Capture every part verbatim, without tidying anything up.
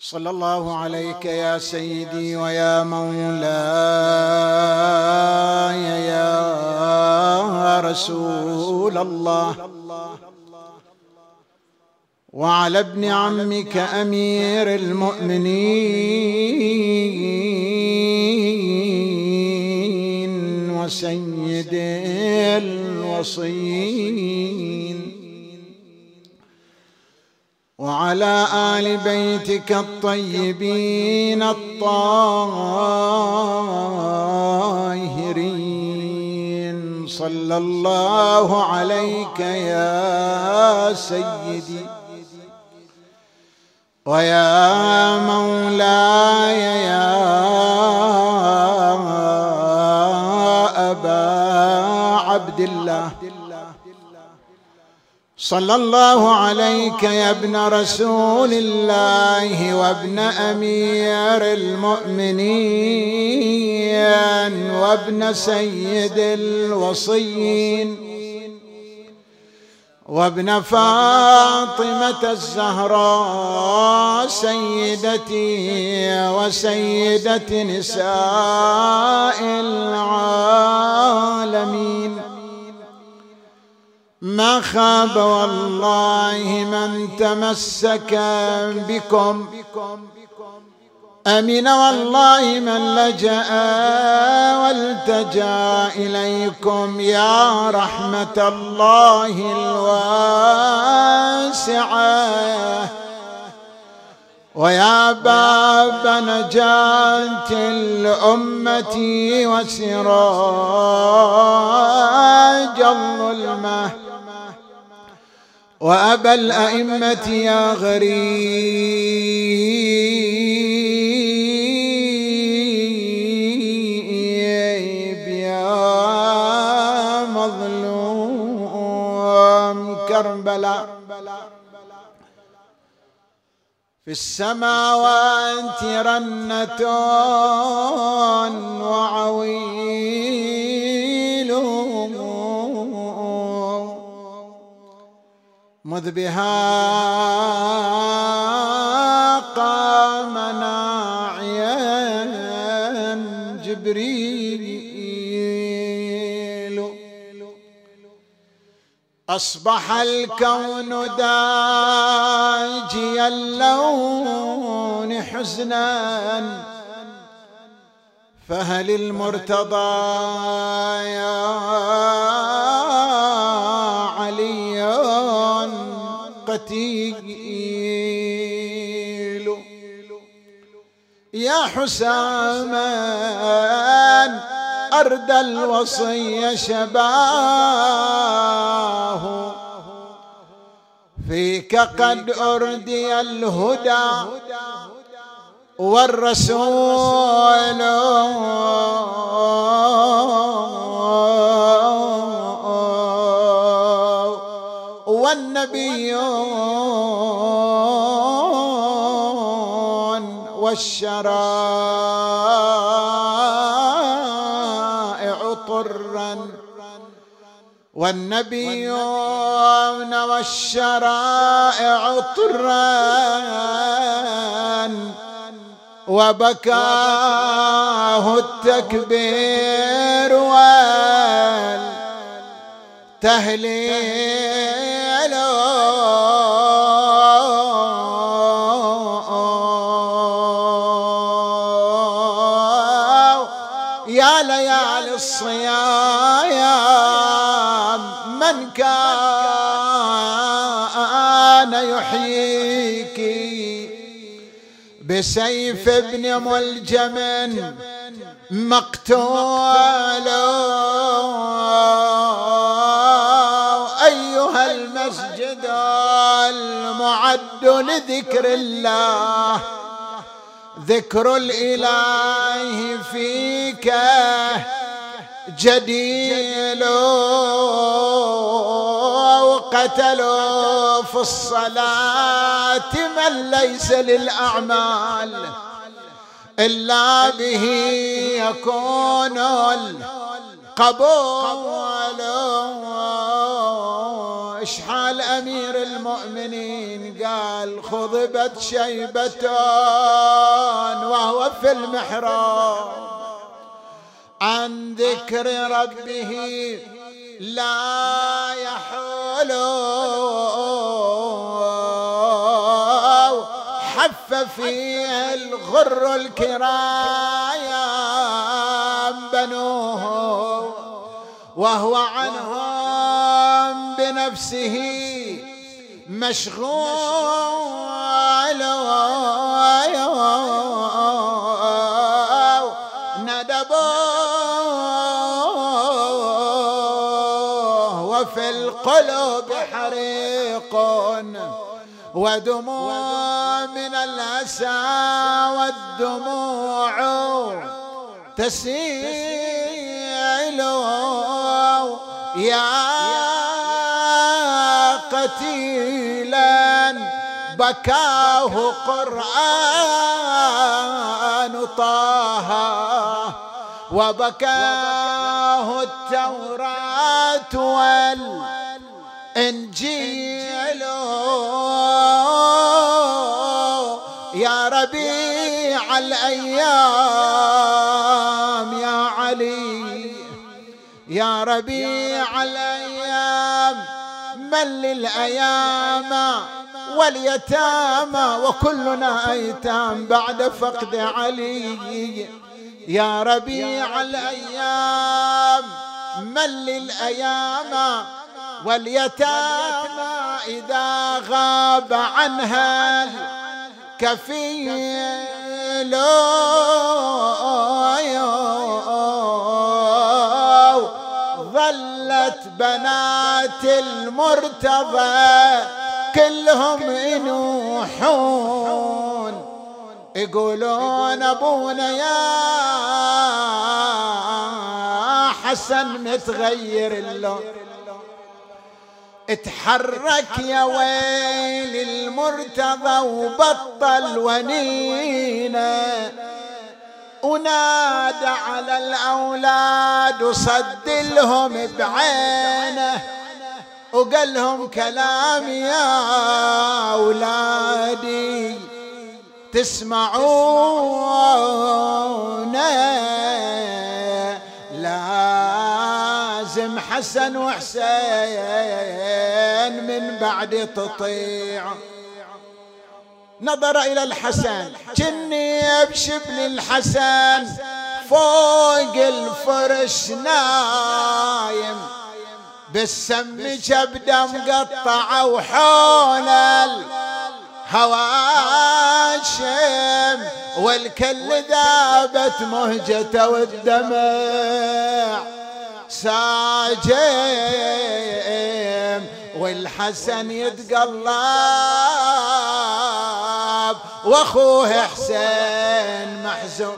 صلى الله عليك يا سيدي ويا مولاي يا رسول الله، وعلى ابن عمك أمير المؤمنين وسيد الوصيين، وعلى آل بيتك الطيبين الطاهرين. صلى الله عليك يا سيدي ويا مولاي يا أبا عبد الله. صلى الله عليك يا ابن رسول الله وابن أمير المؤمنين وابن سيد الوصيين وابن فاطمة الزهراء سيدتي وسيدة نساء العالمين. ما خاب والله من تمسك بكم، أمن والله من لجأ والتجأ إليكم يا رحمة الله الواسعة ويا باب نجاة الأمة وسراج الظلمة وأبا الأئمة يا غريب يا مظلوم كربلاء. في السماوات رنة وعويل مذ بها قام ناعيا جبريل. أصبح الكون داجي اللون حزنا، فهل المرتضى يا علي قتيل يا حساما أردى الوصي شباه، فيك قد أردي الهدى والرسول والنبيون والشرائع طرا والنبيون والشرائع طرا، وبكاه التكبير والتهليل يا ليالي الصيام من كان يحييك بسيف ابن ملجم مقتول. أيها المسجد المعد لذكر الله، ذكر الإله فيك جديل، وقتلوا في الصلاة من ليس للأعمال إلا به يكون القبول. إيش حال أمير المؤمنين؟ قال خضبت شيبة وهو في المحراب عن ذكر ربه لا يحول، حف فيه الغر الكرام بنوه، وهو عنهم بنفسه مشغول، ندبوه وفي القلوب حريق ودموع من الأسى، والدموع تسيل يا قتيلا بكاه قرآن طه، وبكاه التوراة والإنجيل. يا ربيع الأيام يا علي، يا ربيع الأيام من للأيام واليتامى وكلنا أيتام بعد فقد علي. يا ربيع الأيام من للأيام واليتامى إذا غاب عنها الكفيل، ظلت بنات المرتضى كلهم ينوحون يقولون أبونا يا حسن متغير اللون، اتحرك يا ويل المرتضى وبطل ونينه، ونادى على الأولاد وصد لهم بعينه، وقال لهم كلام يا أولادي تسمعون، لازم حسن وحسين من بعد تطيع. نظر إلى الحسن جني بشبل الحسن فوق الفرش نايم، بالسم جبده مقطعه وحول الهواشم، والكل ذابت مهجته والدمع ساجم، والحسن يتقلب واخوه حسين محزون.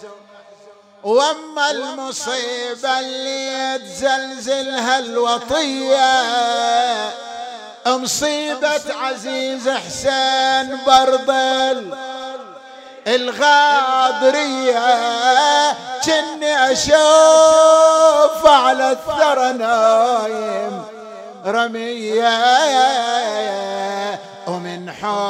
واما المصيبه اللي تزلزلها الوطيه مصيبه عزيز حسين برضل الغاضريه، كني اشوف على الثرى نايم رميه، ومن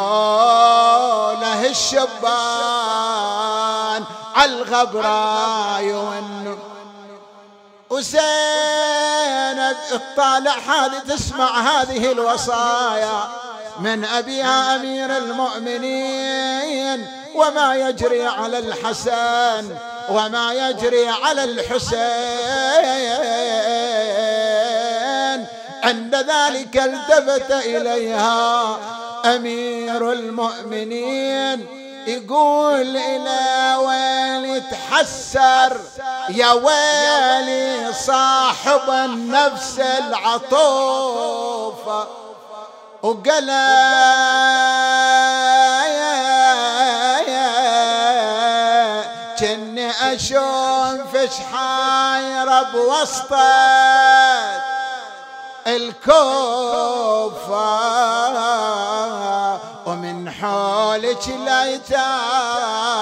حوله الشبان عالغبراء يون. وزينب تطالع هذه تسمع هذه الوصايا من أبيها أمير المؤمنين، وما يجري على الحسن وما يجري على الحسين. عند ذلك التفت إليها أمير المؤمنين يقول إلى ويلي تحسر يا ويلي صاحب النفس العطوفة، وقال كني أشوف شحاير بوسطة الكوفة، ومن حولك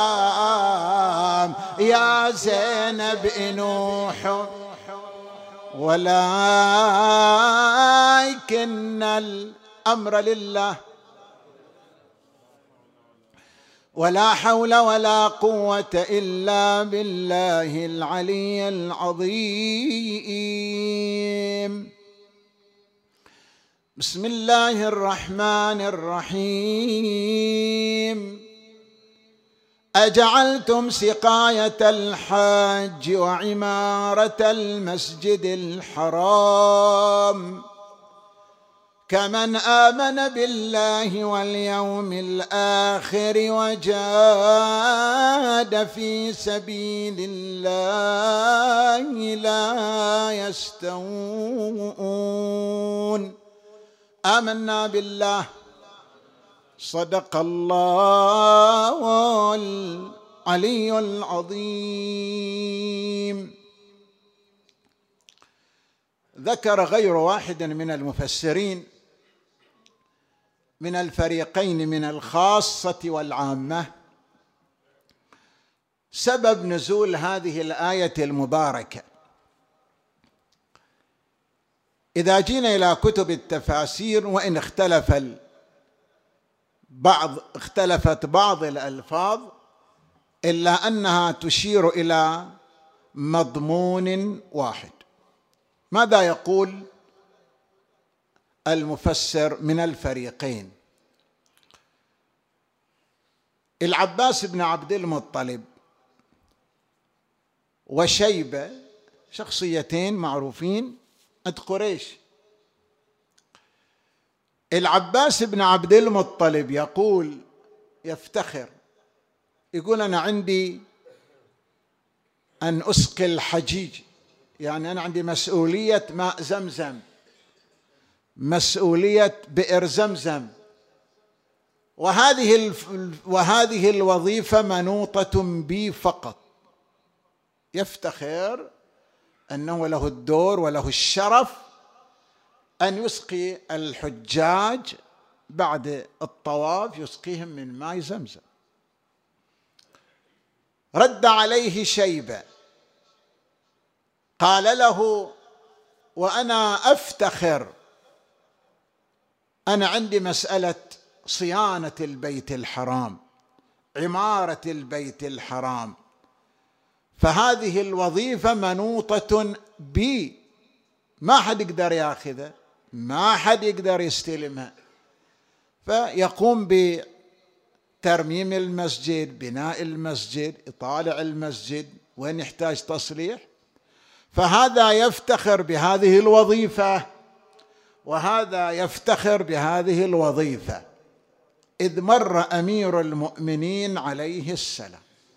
الأيتام يا زينب إنوح. ولكن الأمر لله، ولا حول ولا قوة إلا بالله العلي العظيم. بسم الله الرحمن الرحيم. أجعلتم سقاية الحاج وعمارة المسجد الحرام كمن آمن بالله واليوم الآخر وجاهد في سبيل الله لا يستوون. آمنا بالله، صدق الله العلي العظيم. ذكر غير واحد من المفسرين من الفريقين من الخاصة والعامة سبب نزول هذه الآية المباركة. إذا جينا إلى كتب التفاسير، وإن اختلف بعض اختلفت بعض الألفاظ، إلا أنها تشير إلى مضمون واحد. ماذا يقول المفسر من الفريقين؟ العباس بن عبد المطلب وشيبة شخصيتين معروفين عند قريش. العباس بن عبد المطلب يقول، يفتخر، يقول أنا عندي أن أسقي الحجيج، يعني أنا عندي مسؤولية ماء زمزم، مسؤولية بئر زمزم، وهذه وهذه الوظيفة منوطة بي فقط. يفتخر أنه له الدور وله الشرف أن يسقي الحجاج بعد الطواف، يسقيهم من ماء زمزم. رد عليه شيبة قال له: وأنا أفتخر، أنا عندي مسألة صيانة البيت الحرام، عمارة البيت الحرام، فهذه الوظيفة منوطة بي، ما حد يقدر ياخذها، ما حد يقدر يستلمها. فيقوم بترميم المسجد، بناء المسجد، إطالع المسجد، وين يحتاج تصليح. فهذا يفتخر بهذه الوظيفة وهذا يفتخر بهذه الوظيفة. إذ مر أمير المؤمنين عليه السلام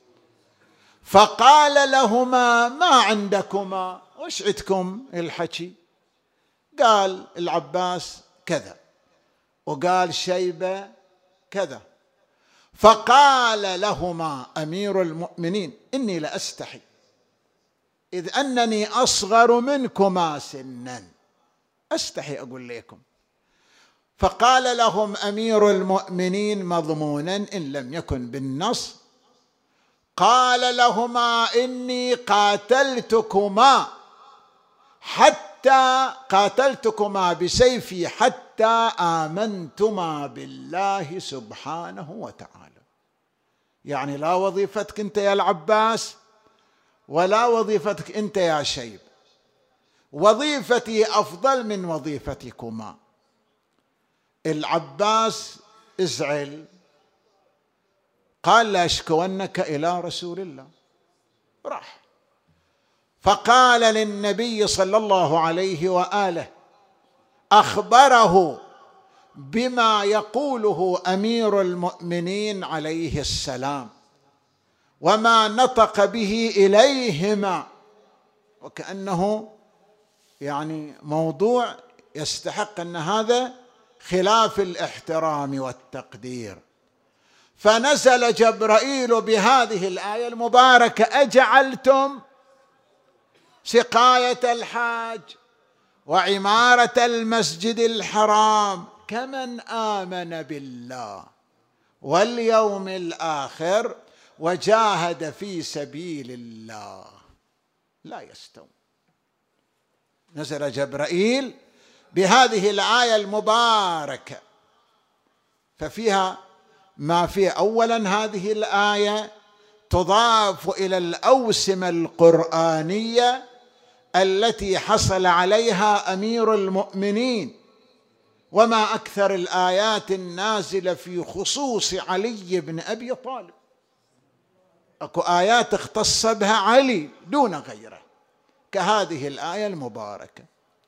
فقال لهما: ما عندكما؟ وش عندكم الحكي؟ قال العباس كذا، وقال شيبة كذا. فقال لهما أمير المؤمنين: إني لأستحي، إذ أنني أصغر منكما سنا، أستحي أقول لكم. فقال لهم أمير المؤمنين مضمونا إن لم يكن بالنص، قال لهما: إني قاتلتكما حتى قاتلتكما بسيفي حتى آمنتما بالله سبحانه وتعالى. يعني لا وظيفتك أنت يا العباس ولا وظيفتك أنت يا شيب، وظيفتي أفضل من وظيفتكما. العباس ازعل، قال: لأشكونك إلى رسول الله. راح فقال للنبي صلى الله عليه وآله، أخبره بما يقوله أمير المؤمنين عليه السلام وما نطق به إليهما، وكأنه يعني موضوع يستحق أن هذا خلاف الاحترام والتقدير. فنزل جبرائيل بهذه الآية المباركة: أجعلتم سقاية الحاج وعمارة المسجد الحرام كمن آمن بالله واليوم الآخر وجاهد في سبيل الله لا يستوون. نزل جبرائيل بهذه الآية المباركة، ففيها ما فيه. أولا هذه الآية تضاف إلى الأوسمة القرآنية التي حصل عليها أمير المؤمنين، وما أكثر الآيات النازلة في خصوص علي بن أبي طالب. أكو آيات اختص بها علي دون غيره كهذه الآية المباركة.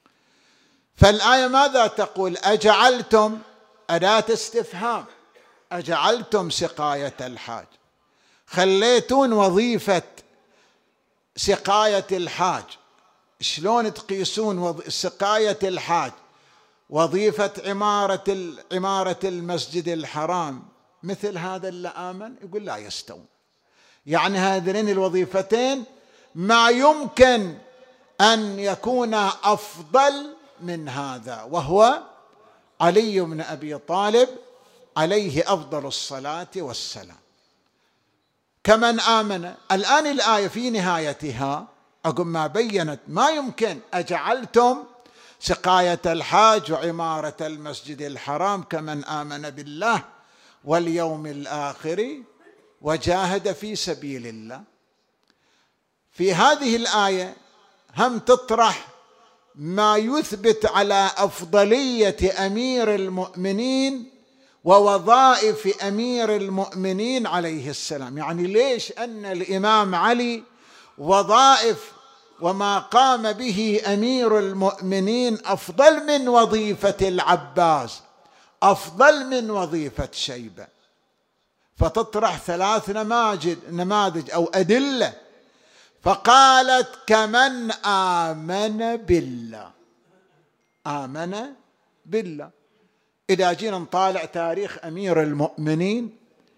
فالآية ماذا تقول؟ أجعلتم، أداة استفهام، أجعلتم سقاية الحاج، خليتون وظيفة سقاية الحاج. شلون تقيسون سقاية الحاج وظيفة عمارة عمارة المسجد الحرام مثل هذا اللي آمن؟ يقول لا يستوون. يعني هذين الوظيفتين ما يمكن أن يكون أفضل من هذا، وهو علي بن أبي طالب عليه أفضل الصلاة والسلام. كمن آمن. الآن الآية في نهايتها أقول ما بينت ما يمكن أجعلتم سقاية الحاج وعمارة المسجد الحرام كمن آمن بالله واليوم الآخر وجاهد في سبيل الله. في هذه الآية هم تطرح ما يثبت على أفضلية أمير المؤمنين ووظائف أمير المؤمنين عليه السلام. يعني ليش أن الإمام علي وظائف وما قام به أمير المؤمنين أفضل من وظيفة العباس، أفضل من وظيفة شيبة. فتطرح ثلاث نماذج نماذج أو أدلة، فقالت كمن آمن بالله. آمن بالله. إذا جينا نطالع تاريخ أمير المؤمنين،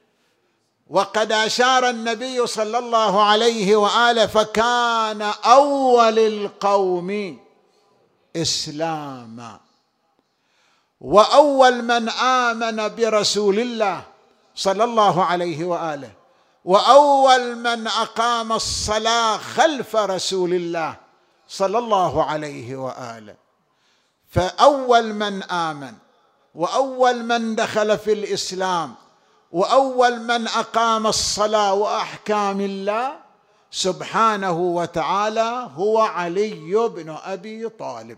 وقد أشار النبي صلى الله عليه وآله فكان أول القوم إسلاما، وأول من آمن برسول الله صلى الله عليه وآله، وأول من أقام الصلاة خلف رسول الله صلى الله عليه وآله. فأول من آمن، وأول من دخل في الإسلام، وأول من أقام الصلاة وأحكام الله سبحانه وتعالى هو علي بن أبي طالب.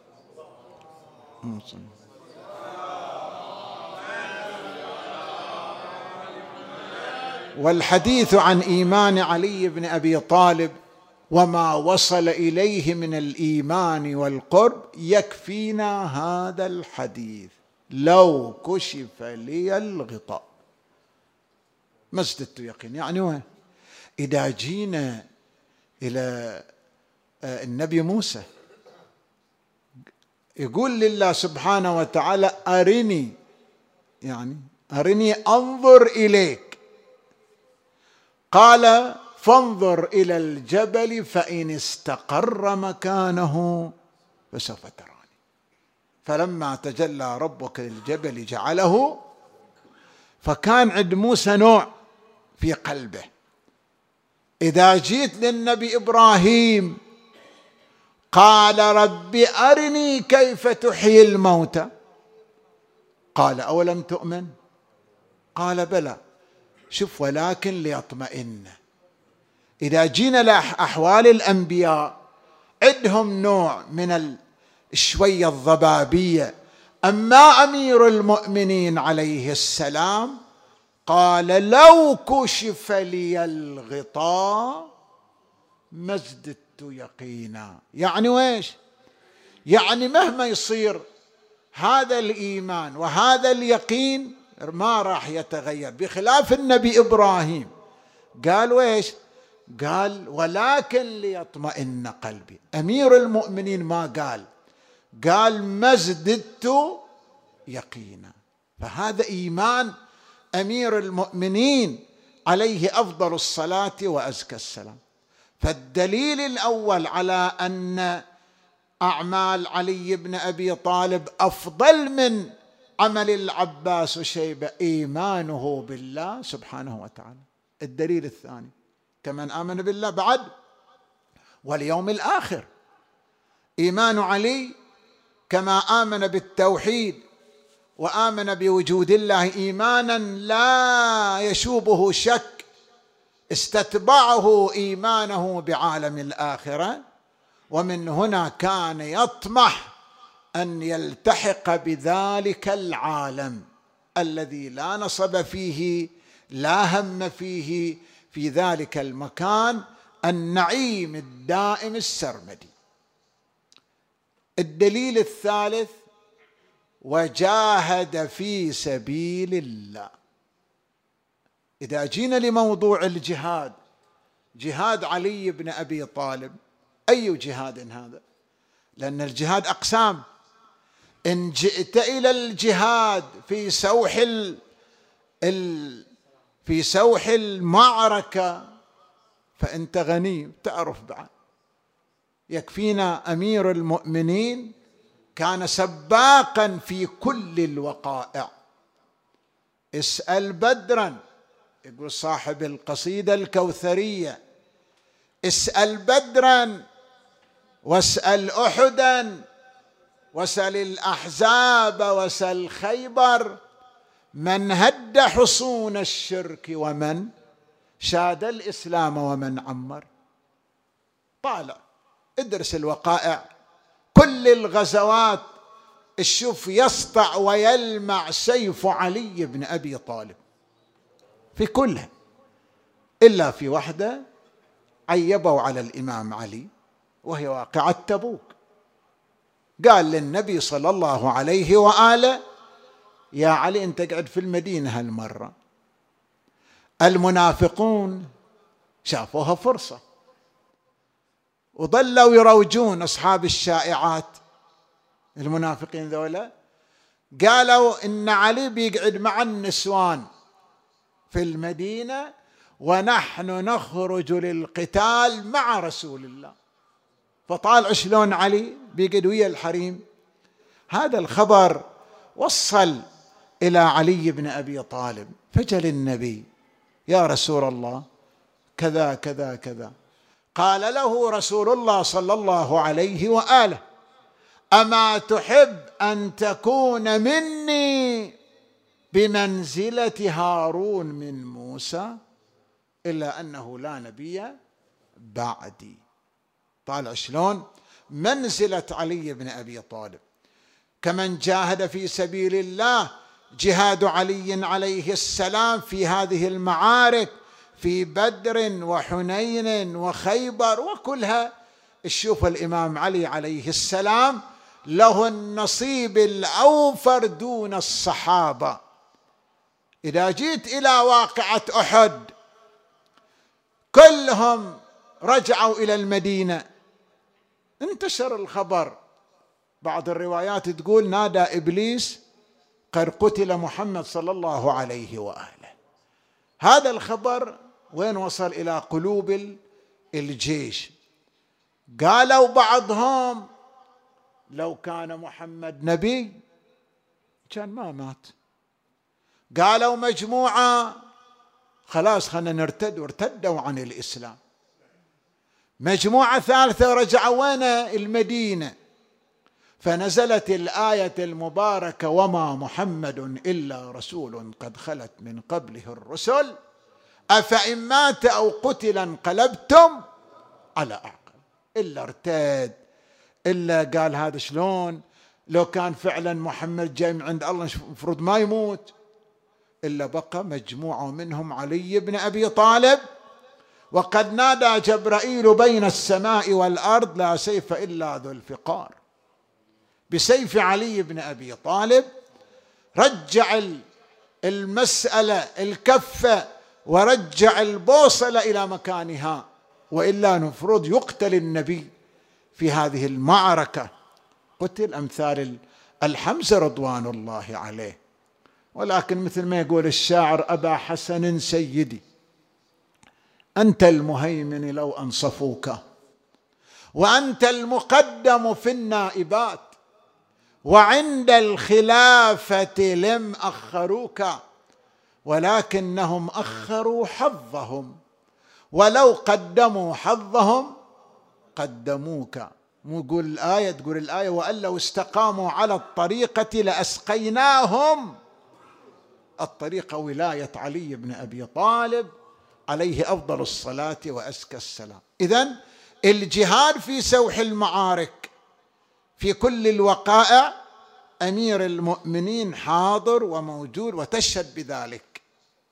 والحديث عن إيمان علي بن أبي طالب وما وصل إليه من الإيمان والقرب يكفينا هذا الحديث. لو كشف لي الغطاء ما ازددت يقين. يعني وين؟ إذا جينا إلى النبي موسى يقول لله سبحانه وتعالى أرني، يعني أرني أنظر إليك، قال فانظر إلى الجبل فإن استقر مكانه فسوف تراني. فلما تجلى ربك للجبل جعله، فكان عند موسى نوع في قلبه. إذا جيت للنبي إبراهيم قال رب أرني كيف تحيي الموتى، قال أولم تؤمن؟ قال بلى. شوف، ولكن ليطمئن. إذا جينا لأحوال الأنبياء عندهم نوع من الشوية الضبابية. أما أمير المؤمنين عليه السلام قال لو كشف لي الغطاء ما ازددت يقينا. يعني ويش؟ يعني مهما يصير هذا الإيمان وهذا اليقين ما راح يتغير، بخلاف النبي إبراهيم قال ويش؟ قال ولكن ليطمئن قلبي. أمير المؤمنين ما قال، قال ما ازددت يقينا. فهذا إيمان أمير المؤمنين عليه أفضل الصلاة وأزكى السلام. فالدليل الأول على أن أعمال علي بن أبي طالب أفضل من عمل العباس وشيبة إيمانه بالله سبحانه وتعالى. الدليل الثاني كمن آمن بالله بعد واليوم الآخر. إيمان علي كما آمن بالتوحيد وآمن بوجود الله إيمانا لا يشوبه شك استتبعه إيمانه بعالم الآخرة، ومن هنا كان يطمح أن يلتحق بذلك العالم الذي لا نصب فيه لا هم فيه، في ذلك المكان النعيم الدائم السرمدي. الدليل الثالث: وجاهد في سبيل الله. إذا جينا لموضوع الجهاد، جهاد علي بن أبي طالب، أي جهاد هذا؟ لأن الجهاد أقسام. إن جئت إلى الجهاد في سوح ال... ال... في سوح المعركة فأنت غني، تعرف بعد. يكفينا أمير المؤمنين كان سباقا في كل الوقائع. اسأل بدرا، يقول صاحب القصيدة الكوثرية: اسأل بدرا واسأل أحدا واسأل الأحزاب واسأل خيبر، من هد حصون الشرك ومن شاد الإسلام ومن عمر. طالع ادرس الوقائع، كل الغزوات الشوف يسطع ويلمع سيف علي بن أبي طالب في كلها، إلا في واحدة عيبوا على الإمام علي وهي واقعة تبوك. قال للنبي صلى الله عليه وآله: يا علي أنت قاعد في المدينة هالمرة. المنافقون شافوها فرصة وظلوا يروجون، أصحاب الشائعات المنافقين ذولا قالوا إن علي بيقعد مع النسوان في المدينة ونحن نخرج للقتال مع رسول الله. فطالع شلون علي بيقعد ويا الحريم. هذا الخبر وصل إلى علي بن أبي طالب، فجل النبي: يا رسول الله كذا كذا كذا. قال له رسول الله صلى الله عليه وآله: أما تحب أن تكون مني بمنزلة هارون من موسى؟ إلا أنه لا نبي بعدي. طالع شلون منزلة علي بن أبي طالب. كمن جاهد في سبيل الله، جهاد علي عليه السلام في هذه المعارك، في بدر وحنين وخيبر وكلها. الشوف الإمام علي عليه السلام له النصيب الأوفر دون الصحابة. إذا جيت إلى واقعة أحد كلهم رجعوا إلى المدينة، انتشر الخبر. بعض الروايات تقول: نادى إبليس قد قتل محمد صلى الله عليه وآله. هذا الخبر وين وصل؟ إلى قلوب الجيش. قالوا بعضهم: لو كان محمد نبي كان ما مات. قالوا مجموعة: خلاص خلنا نرتد، وارتدوا عن الإسلام. مجموعة ثالثة رجعوا وين؟ المدينة. فنزلت الآية المباركة: وما محمد إلا رسول قد خلت من قبله الرسل أفإن مات أو قتل انقلبتم على أعقاب. إلا ارتد، إلا قال هذا شلون لو كان فعلا محمد جاي من عند الله المفروض ما يموت. إلا بقى مجموعة منهم علي بن أبي طالب. وقد نادى جبرائيل بين السماء والأرض: لا سيف إلا ذو الفقار. بسيف علي بن أبي طالب رجع المسألة الكفة ورجع البوصلة إلى مكانها، وإلا نفرض يقتل النبي في هذه المعركة. قتل أمثال الحمزة رضوان الله عليه. ولكن مثل ما يقول الشاعر: أبا حسن سيدي أنت المهيمن لو أنصفوك، وأنت المقدم في النائبات، وعند الخلافة لم أخروك، ولكنهم أخروا حظهم، ولو قدموا حظهم قدموك. مو قول الآية، تقول الآية وأن لو استقاموا على الطريقة لأسقيناهم. الطريقة ولاية علي بن أبي طالب عليه أفضل الصلاة وأزكى السلام. إذن الجهاد في سوح المعارك في كل الوقائع أمير المؤمنين حاضر وموجود وتشهد بذلك.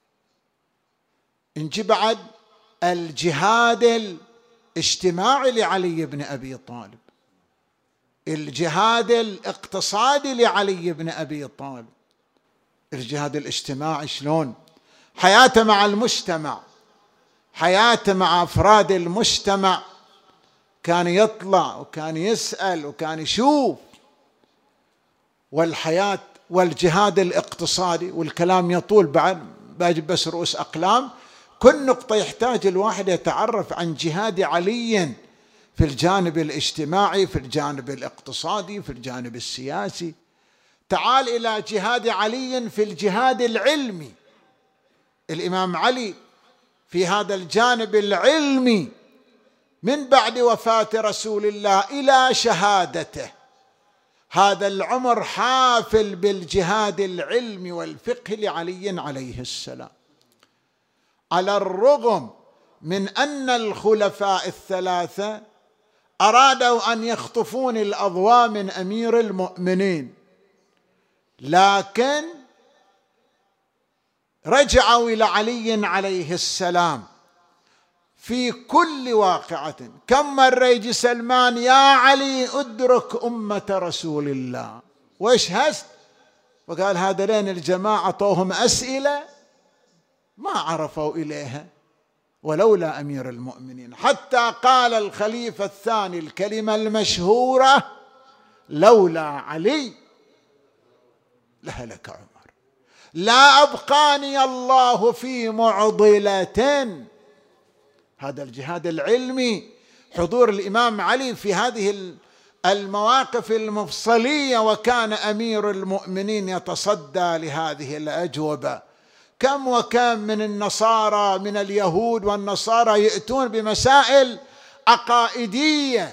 نجي بعد الجهاد الاجتماعي لعلي بن أبي طالب، الجهاد الاقتصادي لعلي بن أبي طالب. الجهاد الاجتماعي شلون؟ حياته مع المجتمع، حياته مع أفراد المجتمع، كان يطلع وكان يسأل وكان يشوف. والحياة والجهاد الاقتصادي، والكلام يطول بعد، باجي بس رؤوس أقلام. كل نقطة يحتاج الواحد يتعرف عن جهاد علي في الجانب الاجتماعي، في الجانب الاقتصادي، في الجانب السياسي. تعال إلى جهاد علي في الجهاد العلمي. الإمام علي في هذا الجانب العلمي من بعد وفاة رسول الله إلى شهادته، هذا العمر حافل بالجهاد العلمي والفقه لعلي عليه السلام، على الرغم من أن الخلفاء الثلاثة أرادوا أن يخطفون الأضواء من أمير المؤمنين، لكن رجعوا إلى علي عليه السلام في كل واقعة. كم مرة يجي سلمان يا علي أدرك أمة رسول الله، وإيش هست؟ وقال هذين الجماعة طوهم أسئلة ما عرفوا إليها ولولا أمير المؤمنين. حتى قال الخليفة الثاني الكلمة المشهورة لولا علي لهلك عمر، لا أبقاني الله في معضلة. هذا الجهاد العلمي، حضور الإمام علي في هذه المواقف المفصلية، وكان أمير المؤمنين يتصدى لهذه الأجوبة. كم وكم من النصارى، من اليهود والنصارى يأتون بمسائل عقائدية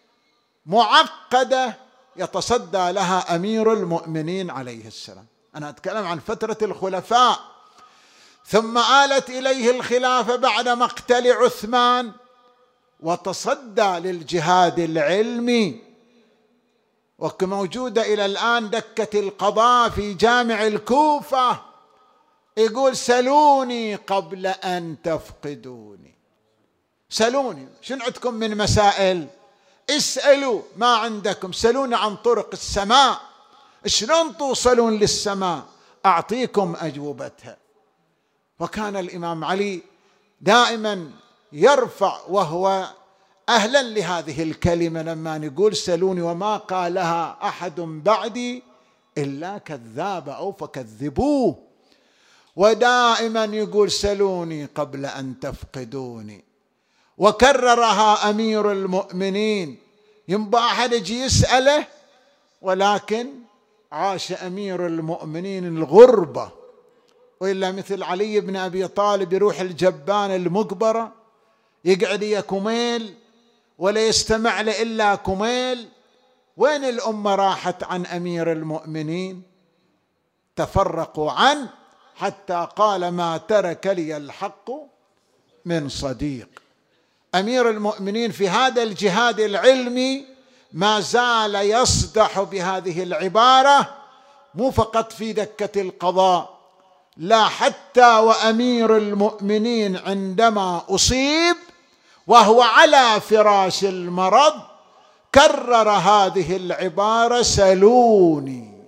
معقدة يتصدى لها أمير المؤمنين عليه السلام. أنا أتكلم عن فترة الخلفاء، ثم آلت إليه الخلافة بعد مقتل عثمان وتصدى للجهاد العلمي، وكموجودة إلى الآن دكة القضاء في جامع الكوفة، يقول سلوني قبل أن تفقدوني. سلوني شنو عندكم من مسائل؟ اسألوا ما عندكم، سلوني عن طرق السماء، شلون توصلون للسماء أعطيكم أجوبتها. وكان الإمام علي دائما يرفع وهو أهلا لهذه الكلمة لما نقول سلوني وما قالها أحد بعدي إلا كذاب أو فكذبوه، ودائما يقول سلوني قبل أن تفقدوني. وكررها أمير المؤمنين، ينبغي أحد يجي يسأله، ولكن عاش أمير المؤمنين الغربة، وإلا مثل علي بن أبي طالب يروح الجبان المقبرة يقعد يا كميل ولا يستمع له إلا كميل. وين الأمة راحت عن أمير المؤمنين؟ تفرقوا عنه حتى قال ما ترك لي الحق من صديق. أمير المؤمنين في هذا الجهاد العلمي ما زال يصدح بهذه العبارة، مو فقط في دكة القضاء، لا، حتى وأمير المؤمنين عندما أصيب وهو على فراش المرض كرر هذه العبارة سلوني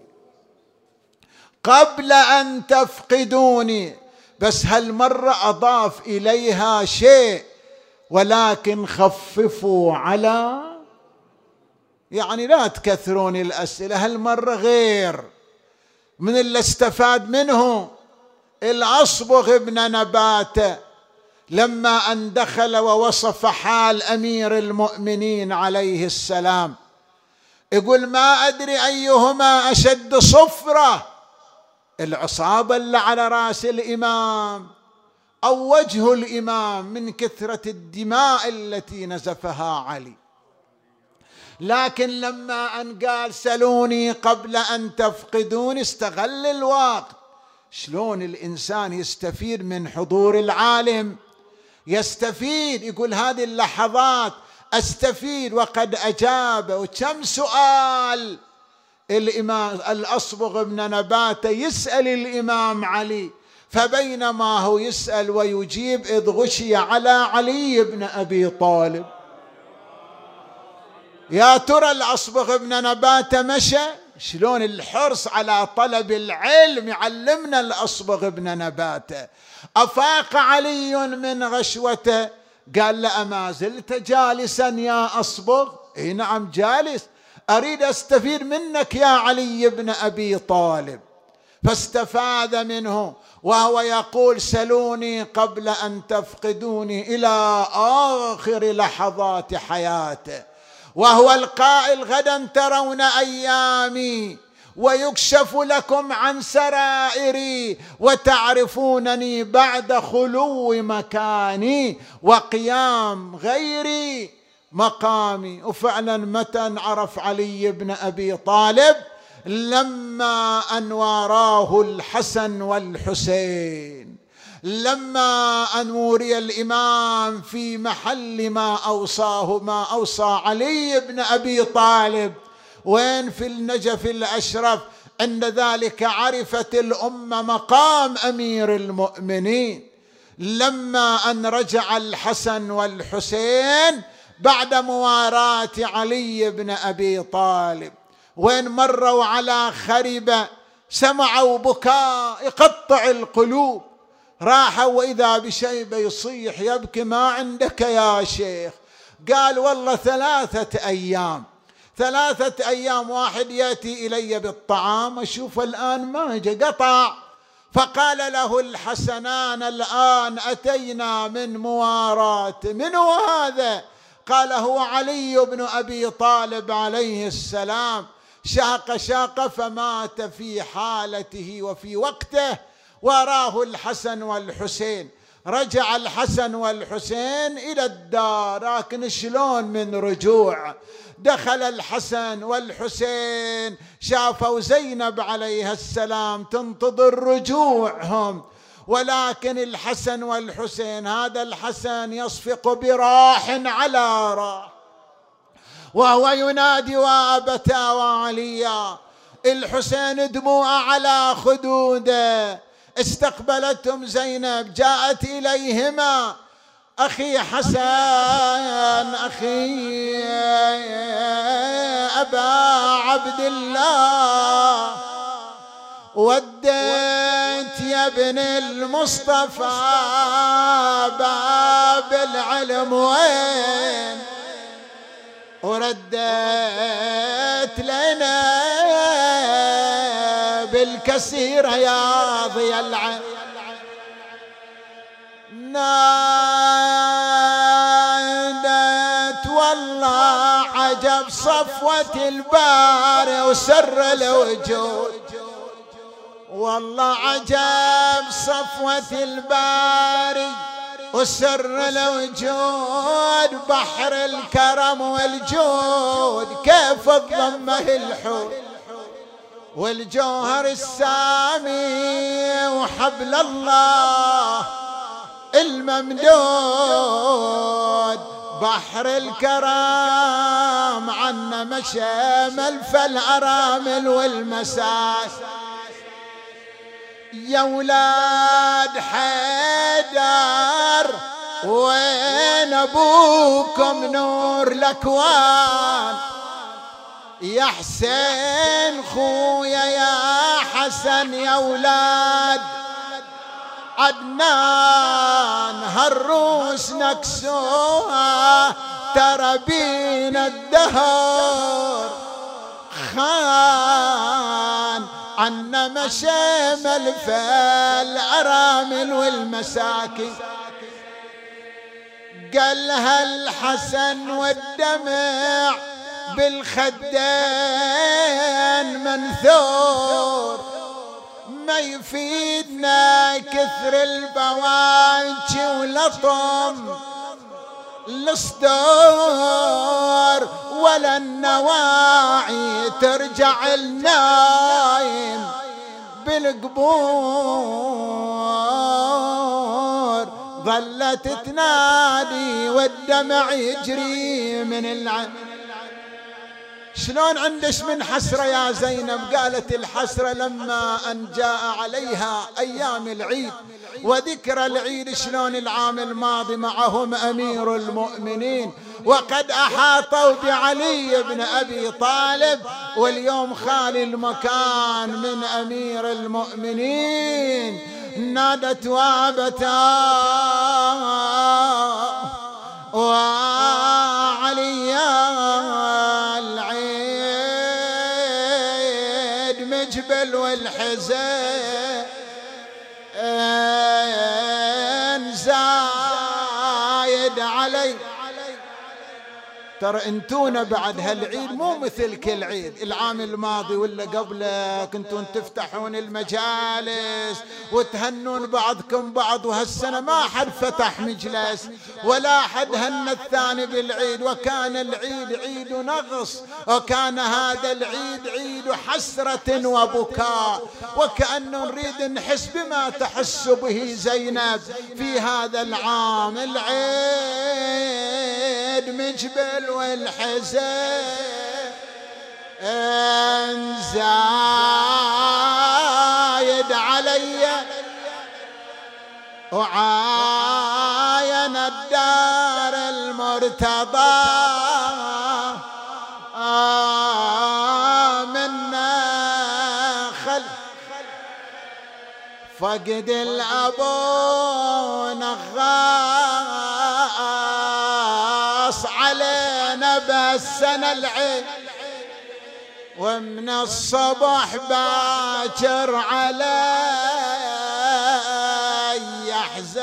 قبل أن تفقدوني. بس هالمرة أضاف إليها شيء، ولكن خففوا على، يعني لا تكثرون الأسئلة. هالمرة غير من اللي استفاد منه الأصبغ ابن نباتة لما أن دخل ووصف حال أمير المؤمنين عليه السلام، يقول ما أدري أيهما أشد صفرة، العصابة اللي على رأس الإمام أو وجه الإمام من كثرة الدماء التي نزفها علي. لكن لما أن قال سلوني قبل أن تفقدوني استغل الوقت. شلون الإنسان يستفيد من حضور العالم؟ يستفيد، يقول هذه اللحظات أستفيد، وقد أجاب. وكم سؤال الإمام الأصبغ بن نباتة يسأل الإمام علي، فبينما هو يسأل ويجيب إذ غشي على علي بن أبي طالب. يا ترى الأصبغ بن نباتة مشى؟ شلون الحرص على طلب العلم يعلمنا الأصبغ بن نباتة. أفاق علي من غشوته، قال له أما زلت جالسا يا أصبغ؟ إيه نعم جالس، أريد أستفيد منك يا علي بن أبي طالب. فاستفاد منه وهو يقول سلوني قبل أن تفقدوني إلى آخر لحظات حياته، وهو القائل غدا ترون أيامي ويكشف لكم عن سرائري وتعرفونني بعد خلو مكاني وقيام غيري مقامي. وفعلا متى عرف علي بن أبي طالب؟ لما أن واراه الحسن والحسين، لما أن وري الإمام في محل ما أوصاه ما أوصى علي بن أبي طالب، وين؟ في النجف الأشرف. عند ذلك عرفت الأمة مقام أمير المؤمنين. لما أن رجع الحسن والحسين بعد مواراة علي بن أبي طالب، وين مروا على خربة سمعوا بكاء يقطع القلوب، راحوا وإذا بشيبة يصيح يبكي ما عندك يا شيخ؟ قال والله ثلاثة أيام ثلاثة أيام واحد يأتي إلي بالطعام أشوف الآن ما جاء قطع. فقال له الحسنان الآن أتينا من مواراة، من هو هذا؟ قال هو علي بن أبي طالب عليه السلام، شاق شاق فمات في حالته وفي وقته، وراه الحسن والحسين. رجع الحسن والحسين إلى الدار، لكن شلون من رجوع؟ دخل الحسن والحسين شافوا زينب عليها السلام تنتظر رجوعهم، ولكن الحسن والحسين، هذا الحسن يصفق براح على راح وهو ينادي وابتا وعليا، الحسين دموع على خدوده. استقبلتهم زينب، جاءت إليهما أخي حسن، أخي أبا عبد الله، وديت يا ابن المصطفى باب العلم وين، وردت لنا بالكثير يا ضي العين. نادت والله عجب صفوة الباري وسر الوجود، والله عجب صفوة الباري وسر الوجود، بحر الكرم والجود كيف الضمه الحور، والجوهر السامي وحبل الله الممدود، بحر الكرم عنا مشى ملف الأرامل والمساس. يا ولاد حيدر وين أبوكم نور الأكوان، يا حسين خويا يا حسن، يا ولاد عدنان هالروس نكسوها، ترى بينا الدهر خان، عنا مشى ملف الأرامل والمساكين. قالها الحسن والدمع بالخدين منثور، ما يفيدنا كثر البواجي ولطم الصدور ولا النواعي ترجع النايم بالقبور، ظلت تنادي والدمع يجري من العين. شلون عندش من حسرة يا زينب؟ قالت الحسرة لما أن جاء عليها أيام العيد وذكر العيد، شلون العام الماضي معهم أمير المؤمنين وقد أحاطوا بعلي بن أبي طالب، واليوم خالي المكان من أمير المؤمنين. نادت وابتا وعليا العيد مجبل والحزن زايد علي. ترى انتونا بعد هالعيد مو مثل كل عيد. العام الماضي ولا قبله كنتون تفتحون المجالس وتهنون بعضكم بعض، وهالسنة ما حد فتح مجلس ولا حد هنى الثاني بالعيد، وكان العيد عيد نغص، وكان هذا العيد عيد حسرة وبكاء، وكأنه نريد نحس بما تحس به زينب في هذا العام. العيد مجبل والحزن زايد علي، وعاين الدار المرتضى منا خل، فقد الأبو نغاص علينا بالسنة العين، ومن الصبح باكر علي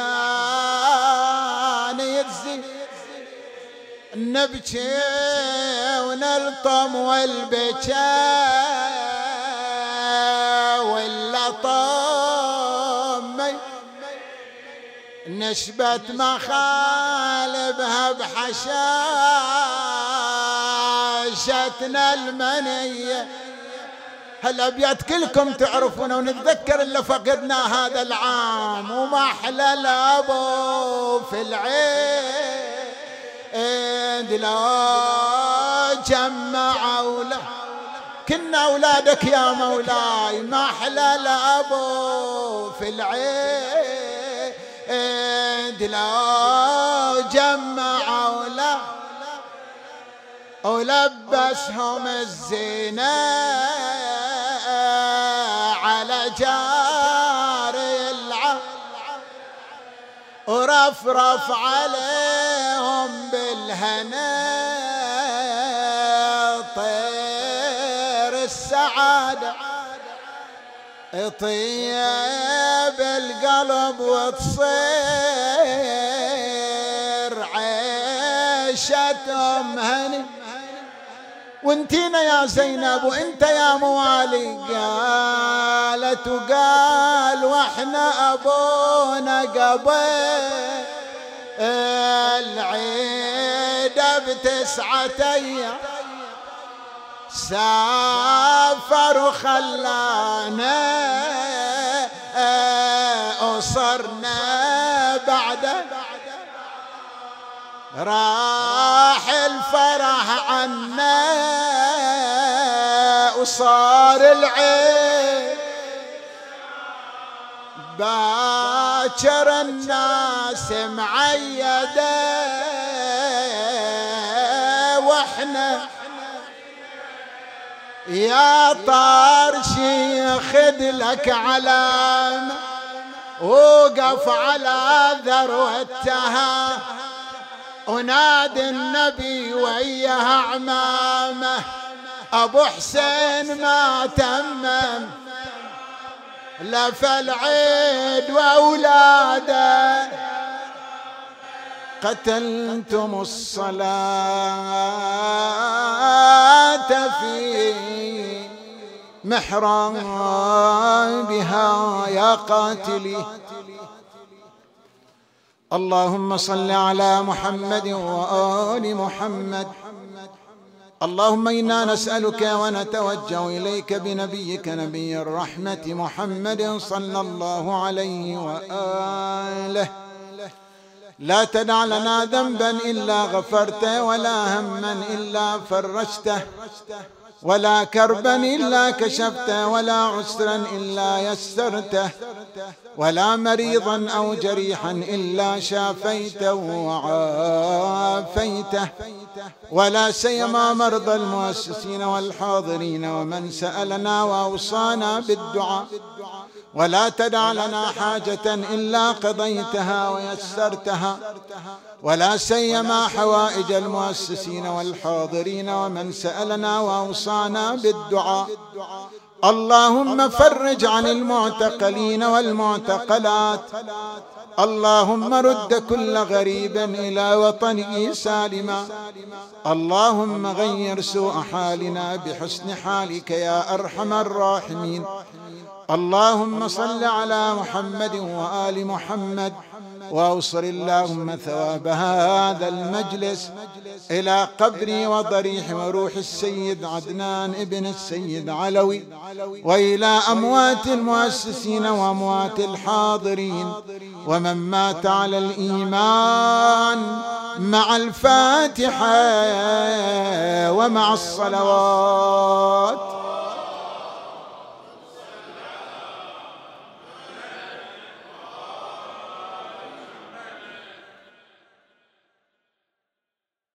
أحزان يجزي، نبكي ونلطم والبكاء واللطم نشبت مخالبها بحشاشتنا المنية. هالأبيات كلكم تعرفون ونتذكر اللي فقدنا هذا العام، وما أحلى الأبو في العيد لو جمع أولاد، كنا أولادك يا مولاي، ما أحلى الأبو في العيد لو جمع أولاد ولبسهم الزينة على جاري العم، ورفرف عليهم بالهنا طير السعادة، طيب القلب وتصير عيشتهم هني. وانتينا يا زينب وانت يا موالي، قالت وقال واحنا ابونا قبل العيد بتسعة ايام سافر وخلانا وصرنا بعده، راح الفرح عنا وصار العيد باكر الناس معيدة، واحنا يا طار شيخ لك علامة، وقف على ذروتها ونادي النبي وياها عمامه، ابو حسين ما تمم لف العيد واولاده، قتلتم الصلاة في محرابها يا قاتلي، اللهم صل على محمد وآل محمد. اللهم إنا نسألك ونتوجه إليك بنبيك نبي الرحمة محمد صلى الله عليه وآله، لا تدع لنا ذنبا إلا غفرته، ولا هما إلا فرجته، ولا كربا إلا كشفته، ولا عسرا إلا يسرته، ولا مريضا أو جريحا إلا شافيته وعافيته، ولا سيما مرضى المؤسسين والحاضرين ومن سألنا وأوصانا بالدعاء، ولا تدع لنا حاجة إلا قضيتها ويسرتها، ولا سيما حوائج المؤسسين والحاضرين ومن سألنا وأوصانا بالدعاء. اللهم فرج عن المعتقلين والمعتقلات، اللهم رد كل غريب إلى وطنه سالما، اللهم غير سوء حالنا بحسن حالك يا أرحم الراحمين. اللهم صل على محمد وآل محمد، وأوصل اللهم ثواب هذا المجلس إلى قبر وضريح وروح السيد عدنان ابن السيد علوي، وإلى أموات المؤسسين وأموات الحاضرين ومن مات على الإيمان، مع الفاتحة ومع الصلوات.